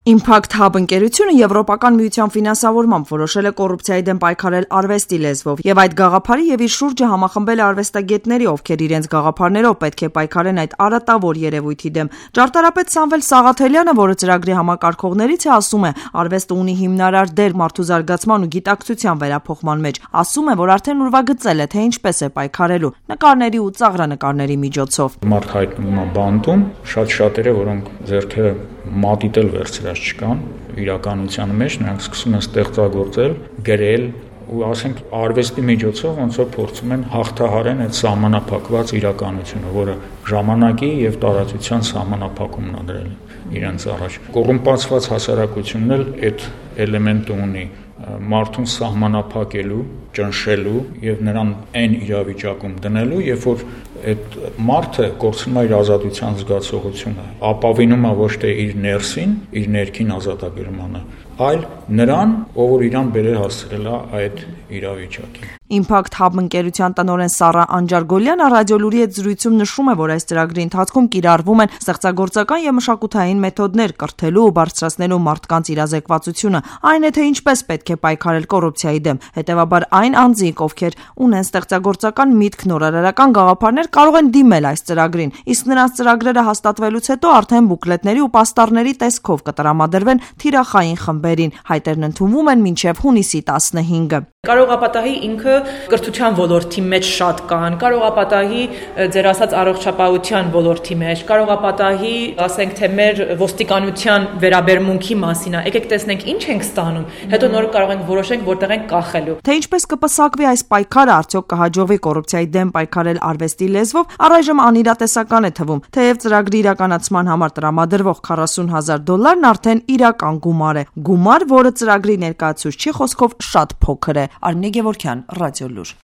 Impact Hub ընկերությունը Եվրոպական միության ֆինանսավորմամբ որոշել է կոռուպցիայի դեմ պայքարել արվեստի լեզվով եւ այդ գաղափարի եւ իր շուրջը համախմբել է արվեստագետների, ովքեր իրենց գաղափարներով պետք է պայքարեն այդ արատավոր երևույթի դեմ։ Ճարտարապետ Սամվել Սաղաթելյանը, որը ծրագրի համակարգողներից է, ասում է, արվեստը ունի հիմնարար դեր մարդու զարգացման ու գիտակցության վերափոխման մեջ։ Ասում է, որ արդեն ուրվագծել է, թե ինչպես է պայքարելու նկարների ու ծաղրանկարների միջոցով։ Մարդ հայտնում է բանտում, շատ-շատերը, որոնք ձեռքերը մատիտել վերցրած չկան իրականության մեջ, նրանք սկսում են ստեղծագործել, գրել ու ասենք արվեստի միջոցով ոնց որ փորձում են հաղթահարեն այդ սահմանափակված իրականությունը, որը ժամանակի եւ տարածության սահմանափակումն է դրել իրենց առաջ։ Կոռումպացված հասարակությունն էլ այդ էլեմենտը ունի մարդուն սահմանափակելու, ճնշելու եւ նրան այն իրավիճակում դնելու, երբ որ այդ մարդը կորցնում է իր ազատության զգացողությունը, ապավինում է ոչ թե իր ներսին, իր ներքին ազատագրմանը, այլ նրան, ով որ իրան բերել հասցրել է այդ իրավիճակին։ Impact Hub ընկերության տնօրեն Սառա Անջարգոլյանը ռադիոլուրի հետ զրույցում նշում է, որ այս ծրագրի ընթացքում կիրառվում են ստեղծագործական եւ մշակութային մեթոդներ կրթելու ու բարձրացնելու մարդկանց իրազեկվածությունը, այն է թե ինչպես պետք է պայքարել կոռուպցիայի դեմ։ Հետևաբար այն անձինք, ովքեր ունեն ստեղծագործական միտք, նորարարական գաղափարներ, կարող են դիմել այս ծրագրին, իսկ նրանց ծրագրերը հաստատվելուց հետո արդեն բուկլետների ու պաստառների տեսքով կտրամադրվեն թիրախային խմբերին։ Հայտերն ընդունվում են մինչև հունիսի 15-ը։ Կարող է պատահի ինքը կրթության ոլորտի մեջ շատ կան, կարող է պատահի ձեր ասած առողջապահության ոլորտի մեջ, կարող է պատահի, ասենք թե մեր ոստիկանության վերաբերմունքի մասին է, եկեք տեսնենք ինչ ենք ստանում, հետո նոր կարող ենք որոշենք որտեղ ենք կախելու։ Թե ինչպես կպսակվի այս պայքարը, արդյոք կհաջողվի կոռուպցիայի դեմ պայքարել արվեստի լեզվով, առայժմ անիրատեսական է թվում, թեև ծրագրի իրականացման համար տրամադրվող $40,000 արդեն իրական գումար է, գումար, որը ծրագրի ներկայացուցչի խոսքով շատ փոքր է։ Արնե Գևորգյան, Ռադիոլուր։